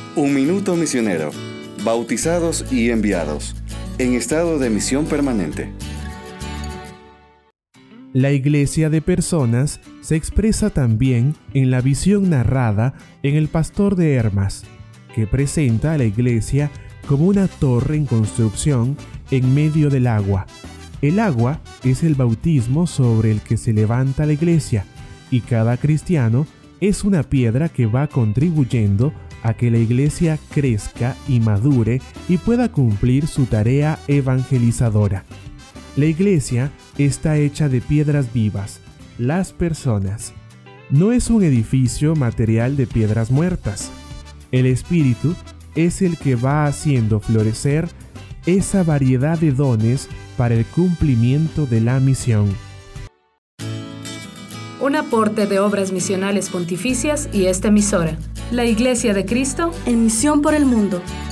Un minuto misionero. Bautizados y enviados. En estado de misión permanente. La iglesia de personas se expresa también en la visión narrada en El Pastor de Hermas, que presenta a la iglesia como una torre en construcción en medio del agua. El agua es el bautismo sobre el que se levanta la iglesia, y cada cristiano es una piedra que va contribuyendo a que la iglesia crezca y madure y pueda cumplir su tarea evangelizadora. La iglesia está hecha de piedras vivas, las personas. No es un edificio material de piedras muertas. El Espíritu es el que va haciendo florecer esa variedad de dones para el cumplimiento de la misión. Un aporte de Obras Misionales Pontificias y esta emisora, la Iglesia de Cristo, en misión por el mundo.